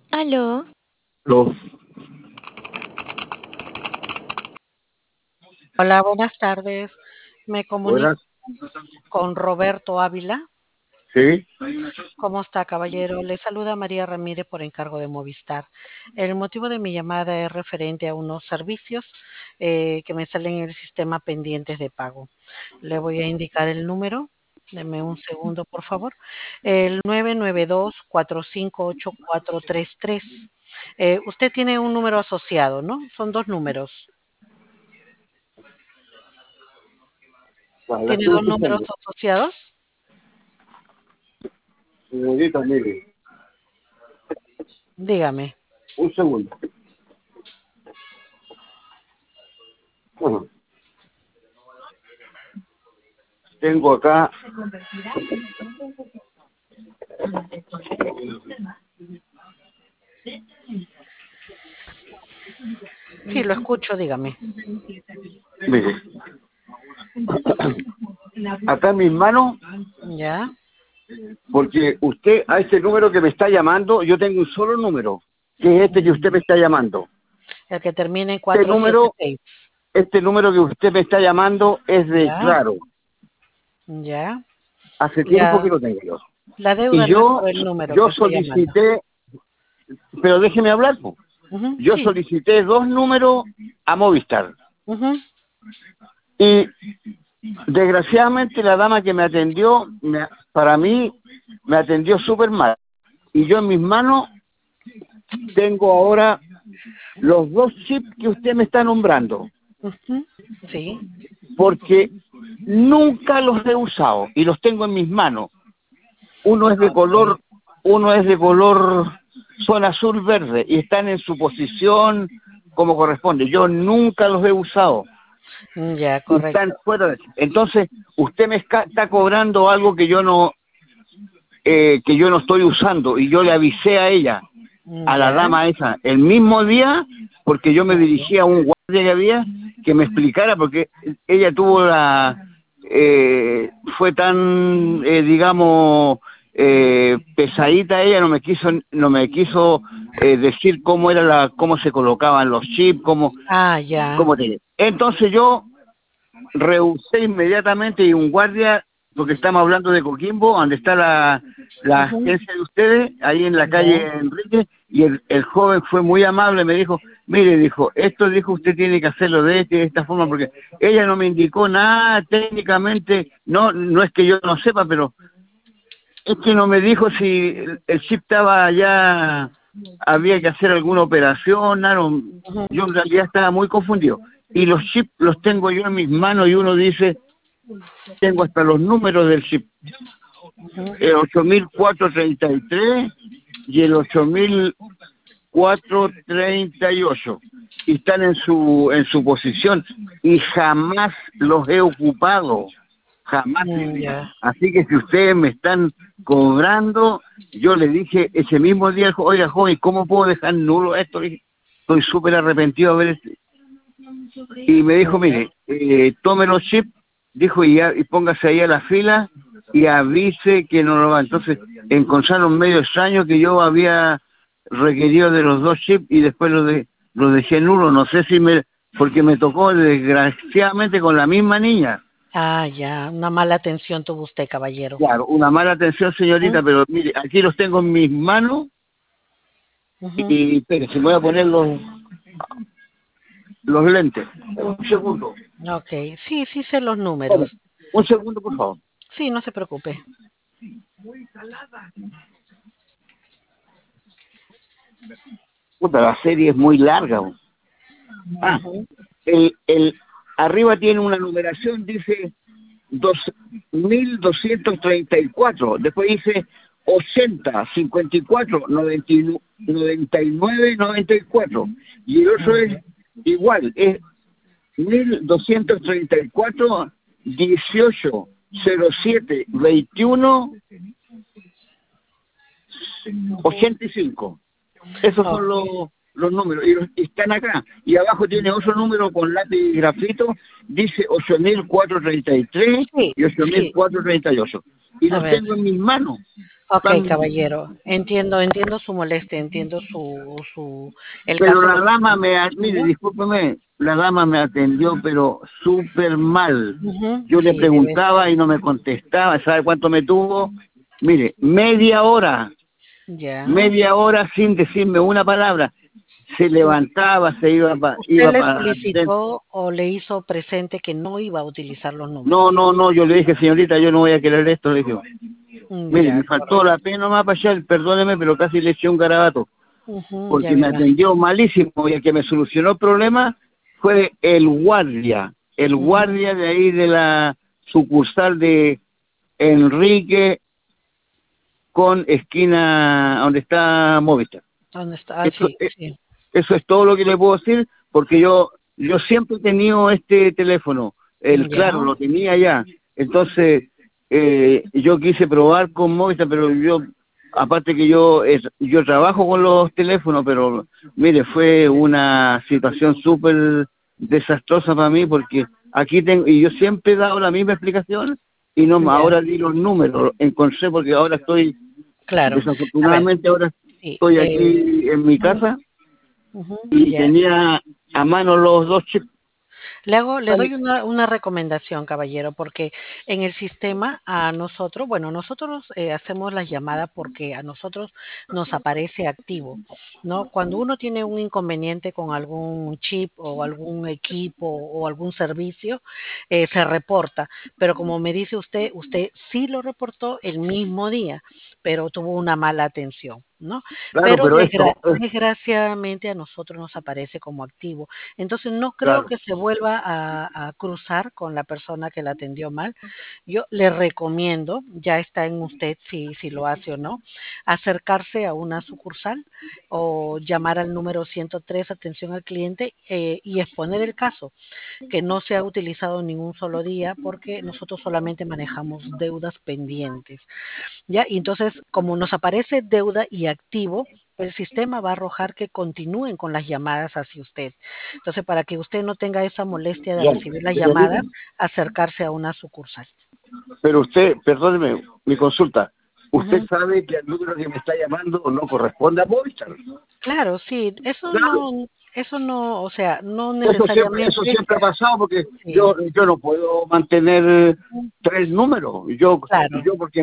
Aló, Los, Hola, buenas tardes. Me comunico buenas, con Roberto Ávila. sí, ¿Cómo está, caballero? Le saluda María Ramírez por encargo de Movistar. El motivo de mi llamada es referente a unos servicios que me salen en el sistema pendientes de pago. Le voy a indicar el número. Deme un segundo, por favor. El 992-458433. Usted tiene un número asociado, ¿no? Son dos números. la ¿Tiene estoy dos números escuchando. asociados? Señorita, mire, Dígame. un segundo. Bueno, tengo acá, Sí, lo escucho, dígame. mire, acá en mis manos, ¿Ya? porque usted a este número que me está llamando, yo tengo un solo número, que es este que usted me está llamando. El que termina en Este número, 476. este número que usted me está llamando es de ¿Ya? Claro. ¿Ya? Hace tiempo que La, lo tengo yo. la deuda Y no es yo, por el número yo que está llamando. solicité, pero déjeme hablar, po. Ujú, Yo sí. solicité dos números a Movistar. Ujú. Y desgraciadamente la dama que me atendió, para mí, me atendió súper mal. Y yo en mis manos tengo ahora los dos chips que usted me está nombrando, Ujú. Sí. porque nunca los he usado y los tengo en mis manos. Uno es de Ok. color, uno es de color zona azul verde y están en su posición como corresponde. Yo nunca los he usado Ya, y están correcto. fuera de... Entonces, usted me está cobrando algo que yo no estoy usando y yo le avisé a ella, a la Ya. dama esa, el mismo día, porque yo me Muy bien. dirigí a un guardia que había que me explicara, porque ella tuvo fue tan, digamos, pesadita ella, no me quiso decir cómo se colocaban los chips, Ah, ya. cómo tenía. Entonces yo rehusé inmediatamente y un guardia, porque estamos hablando de Coquimbo, donde está la Ujú. agencia de ustedes, ahí en la calle Ya. Enrique, y el joven fue muy amable, me dijo, mire, dijo, esto dijo usted tiene que hacerlo de esta forma, porque ella no me indicó nada técnicamente, no es que yo no sepa, pero es que no me dijo si el chip estaba ya, había que hacer alguna operación, no, Ujú. yo en realidad estaba muy confundido. Y los chips los tengo yo en mis manos y uno dice, tengo hasta los números del chip, Ujú. el 8433 y el 8438. Y están en su posición y jamás los he ocupado, jamás. Ya. Así que si ustedes me están cobrando, yo le dije ese mismo día, oiga joven, ¿cómo puedo dejar nulo esto? Le dije, estoy súper arrepentido de haber... Y me dijo, Ya. mire, tome los chips, dijo, y póngase ahí a la fila y avise que no lo va. Entonces encontraron medio extraño que yo había requerido de los dos chips y después los dejé nulo. No sé si porque me tocó desgraciadamente con la misma niña. Ah, ya. Una mala atención tuvo usted, caballero. Claro, una mala atención, señorita, Ujú. pero mire, aquí los tengo en mis manos Ujú. y espere, se me voy a poner los lentes. Un segundo. Ok. Sí, sí sé los Vamos, números. un segundo, por favor. Sí, no se preocupe. Puta, la serie es muy larga. Ah, Ujú. el arriba tiene una numeración, dice 2234, después dice 80, 54, 99, 94, y el otro es Ujú. igual, es 1234, 18, 07, 21, 85. Esos son Ok. los números y están acá. Y abajo tiene otro número con lápiz y grafito, dice 8433 Sí, y ocho mil sí. cuatrocientos treinta y ocho. Y A los ver. tengo en mis manos. Ok, caballero, entiendo su molestia, entiendo el Pero caso la que dama mire, ujú, discúlpeme, la dama me atendió, pero súper mal. ujú, Yo le sí, debe ser, preguntaba y no me contestaba. ¿Sabe cuánto me tuvo? Mire, ya. media hora sin decirme una palabra. Se U- levantaba, se iba ¿Usted iba le para adentro. solicitó o le hizo presente que no iba a utilizar los No, números? no, no, yo le dije, señorita, yo no voy a querer esto, le dije. Mire, Ya, me faltó correcto. la pena más para allá, perdóneme, pero casi le eché un garabato, Ujú, ya porque me me imagino. atendió malísimo y el que me solucionó el problema fue el Ujú. guardia de ahí de la sucursal de Enrique con esquina donde está Movistar. ¿Dónde está? Ah, Eso, sí, sí, eso es todo lo que le puedo decir, porque yo siempre he tenido este teléfono, el claro, ya, lo tenía ya. Entonces, yo quise probar con Movistar, pero aparte que yo trabajo con los teléfonos, pero mire, fue una situación súper desastrosa para mí, porque aquí tengo, y yo siempre he dado la misma explicación, y no, ya, ahora di los números, encontré, porque ahora claro. A ver, desafortunadamente ahora sí, estoy aquí en mi ujú, casa ujú, y ya. tenía a mano los dos chips. Le doy una recomendación, caballero, porque en el sistema a nosotros, bueno, nosotros hacemos las llamadas porque a nosotros nos aparece activo, ¿no? Cuando uno tiene un inconveniente con algún chip o algún equipo o algún servicio, se reporta. Pero como me dice usted sí lo reportó el mismo día, pero tuvo una mala atención, ¿no? Claro, Pero pero esto, desgraciadamente a nosotros nos aparece como activo. Entonces no creo claro. que se vuelva a cruzar con la persona que la atendió mal. Yo le recomiendo, ya está en usted si lo hace o no, acercarse a una sucursal o llamar al número 103, atención al cliente, y exponer el caso, que no se ha utilizado ningún solo día porque nosotros solamente manejamos deudas pendientes. ¿Ya? Y entonces, como nos aparece deuda y activo, el sistema va a arrojar que continúen con las llamadas hacia usted. Entonces, para que usted no tenga esa molestia de Ya, recibir las señorita, llamadas, acercarse a una sucursal. pero usted, perdóneme mi consulta, usted Ujú. sabe que el número que me está llamando no corresponde a Movistar. Claro, sí, Claro, eso no, o sea, no eso necesariamente, siempre ha pasado porque sí, yo no puedo mantener tres números. claro, Yo porque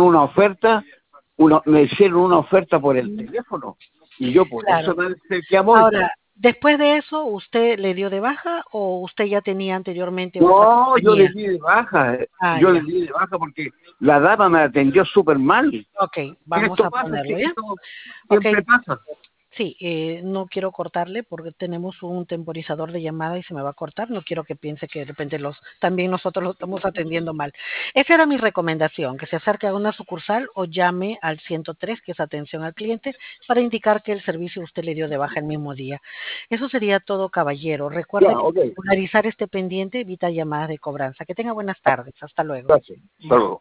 me hicieron una oferta por el teléfono y yo por eso claro. me acerqué a Movistar. Ahora, después de eso, ¿usted le dio de baja o usted ya tenía anteriormente otra No, compañía? Ah, yo le ya. di de baja porque la dama me atendió súper mal. Ok, vamos Esto a pasa, es que ponerlo, ¿ya? esto Ok, siempre pasa. sí, no quiero cortarle porque tenemos un temporizador de llamada y se me va a cortar. No quiero que piense que de repente también nosotros lo estamos atendiendo mal. Esa era mi recomendación, que se acerque a una sucursal o llame al 103, que es atención al cliente, para indicar que el servicio usted le dio de baja el mismo día. Eso sería todo, caballero. Ya, Recuerde que ok, regularizar este pendiente evita llamadas de cobranza. Que tenga buenas tardes. Hasta luego. gracias. Hasta luego.